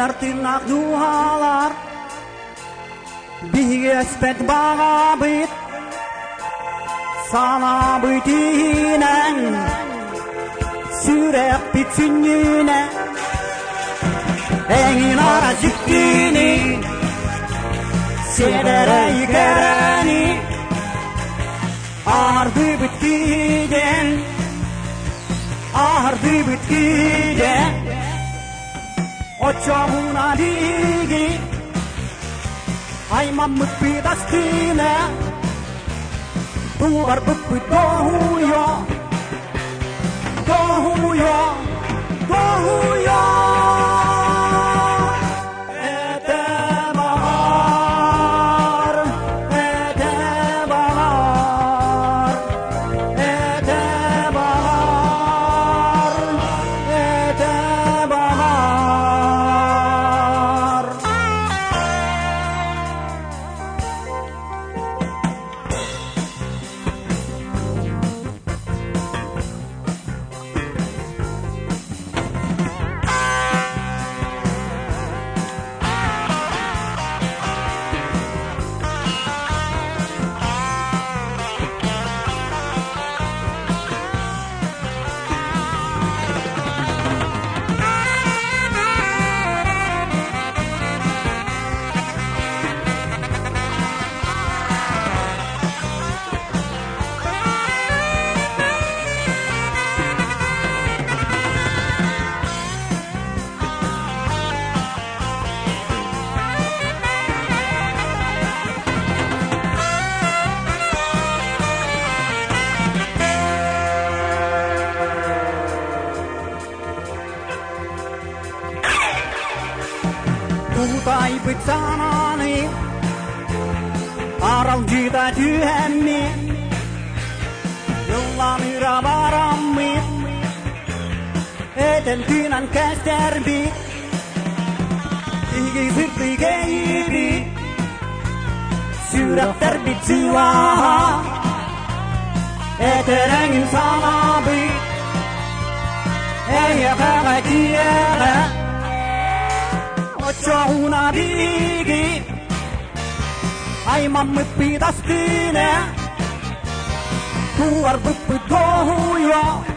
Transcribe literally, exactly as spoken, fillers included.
Ertirnak dualar Bihgespet bağa bit Sana bütinen Sürek bütününe Engin ara ziktini Sedere yıkarani Ardı bitkiden Ardı bitkiden Ocağına digi Ay mamut pidastine Tuvar bıpı doğuyor Doğuyor Doğuyor Puhutai pitsanani Aral jita tyhemmi Jolla myra varammi Eten tynän kästerbi Igi sirti keibi Sydät tärpit silaha Eterengin sanabi Ei jäkälä kielä Ocağına digi Ay mamut pidastine Tuvar bıpı doğuyor